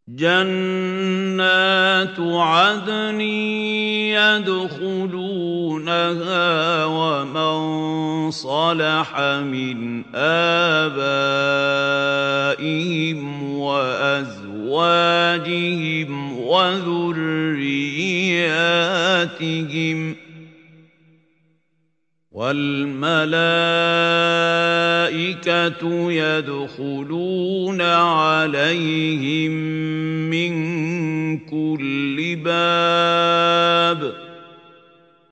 جنات عدن يدخلونها ومن صلح من آبائهم وأزواجهم وذرياتهم والملائكة يدخلون عليهم من كل باب